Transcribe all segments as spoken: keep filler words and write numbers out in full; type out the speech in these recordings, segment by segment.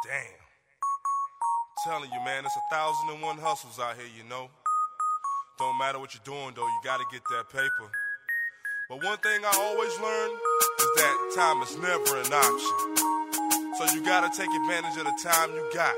Damn. I'm telling you, man, it's a thousand and one hustles out here, you know. Don't matter what you're doing, though, you gotta get that paper. But one thing I always learn is that time is never an option. So you gotta take advantage of the time you got.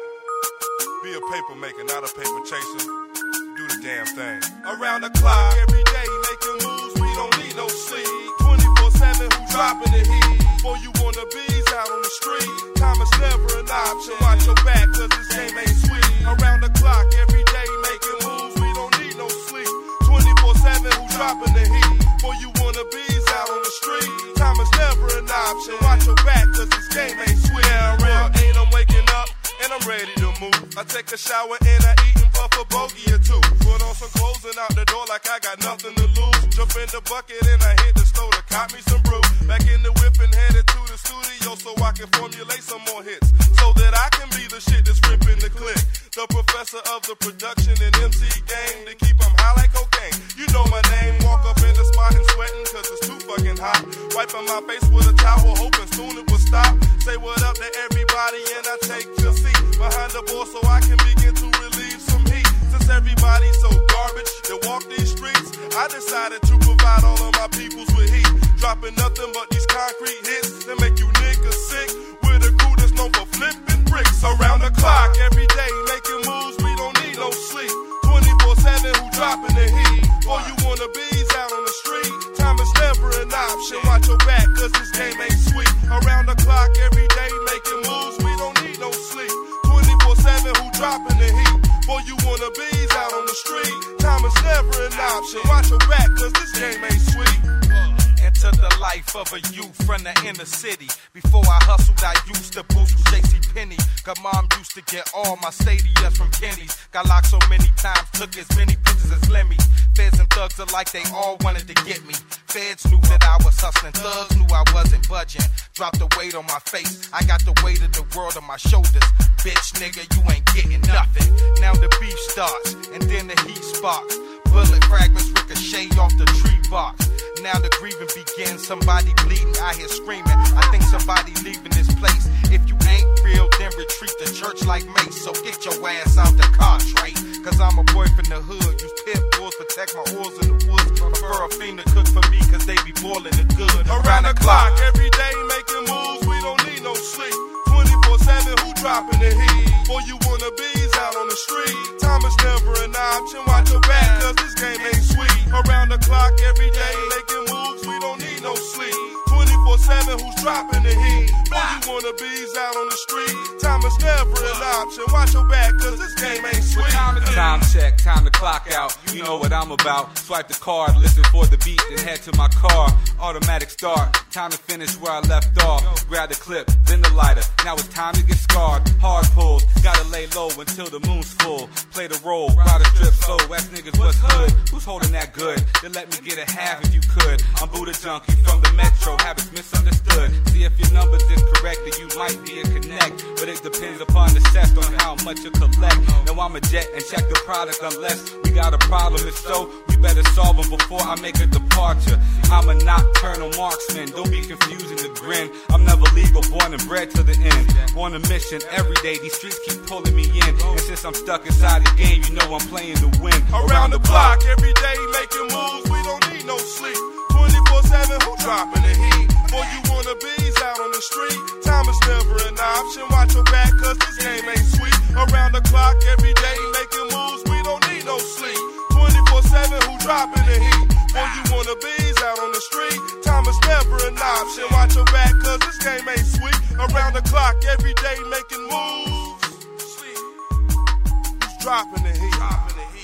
Be a paper maker, not a paper chaser. Do the damn thing. Around the clock, every day, making moves, we don't need no sleep. twenty-four seven, who dropping the heat? For you wanna bees out on the street, time is never an option. Watch your back, cause this game ain't sweet. Around the clock, every day, making moves, we don't need no sleep. twenty-four seven, who dropping the heat? For you wanna bees out on the street, time is never an option. Watch your back, cause this game ain't sweet. Yeah, real ain't I'm waking up, and I'm ready to move. I take a shower and I eat and puff a bogey or two. Put on some clothes and out the door like I got nothing to lose. Jump in the bucket and I hit the store to cop me some brew. Back in the whip and headed to the studio so I can formulate some more hits. So that I can be the shit that's ripping the click. The professor of the production and M C game. To keep them high like cocaine. You know my name. Walk up in the spot and sweating cause it's too fucking hot. Wiping my face with a towel hoping soon it will stop. Say what up to everybody and I take your seat behind the bar so I can begin to relieve some heat. Since everybody's so garbage that walk these streets, I decided to provide all of my peoples with heat. Dropping nothing but these concrete hits that make you niggas sick. With a crew that's known for flipping bricks. Around the clock, every day, making moves, we don't need no sleep. twenty-four seven, who dropping the heat? Or you wanna bees out on the street, time is never an option. Watch your back, cause this game ain't sweet. Around the clock, every day, making moves, we don't need no sleep. twenty-four seven, who dropping the heat? Or you wanna bees out on the street, time is never an option. Watch your back, cause this game ain't sweet. Into the life of a youth from the inner city. Before I hustled, I used to boost with J C Penney. Cause mom used to get all my stadiums from Kenny's. Got locked so many times, took as many pictures as Lemmy. Feds and thugs alike, they all wanted to get me. Feds knew that I was hustling, thugs knew I wasn't budging. Dropped the weight on my face, I got the weight of the world on my shoulders. Bitch nigga, you ain't getting nothing. Now the beef starts, and then the heat sparks. Bullet fragments ricochet off the tree box. Now the grieving begins, somebody bleeding, I hear screaming. I think somebody leaving this place. If you ain't real, then retreat to church like Mace. So get your ass out the car, straight. Cause I'm a boy from the hood. Use pit bulls, protect my oils in the woods. Prefer a fiend to cook for me, cause they be boiling the good. Around the clock, every day, making moves, we don't need no sleep. twenty-four seven, who dropping the heat? Or you wanna bees out on the street, time is never an option. Watch your back, cause this game ain't sweet. Around the clock, every day, making moves, we don't need no sleep. twenty-four seven, who's dropping the heat? Or you wanna bees out on the street, time is never an option. Watch your back, cause this game ain't sweet. Time check, time to clock out. You know what I'm about. Swipe the card, listen for the beat, then head to my car. Automatic start, time to finish where I left off. Grab the clip, then the lighter. Now it's time to get scarred. Hard pulls, gotta lay low until the moon's full. Play the role, ride a strip slow. Ask niggas what's hood, who's holding that good? Then let me get a half if you could. I'm Buddha Junkie from the metro, habits misunderstood. See if your numbers is correct, then you might be a connect. But it depends upon the set on how much you collect. Now I'm a jet and check the product unless we got a problem. If so, we better solve them before I make a departure. I'm a nocturnal marksman, don't be confusing the grin. I'm never legal, born and bred to the end. On a mission every day, these streets keep pulling me in. And since I'm stuck inside the game, you know I'm playing to win. Around the clock, every day, making moves, we don't need no sleep. twenty-four seven, who dropping the heat? Or you wanna bees out on the street, time is never an option. Watch your back, cause this game ain't sweet. Around the clock, every day, making moves, we don't need no sleep. twenty-four seven, who dropping the heat? Or you wanna bees out on the street, time is never an option. Watch your back, cause this game ain't sweet. Around the clock, every day, making moves. Who's dropping the heat? Dropping the heat.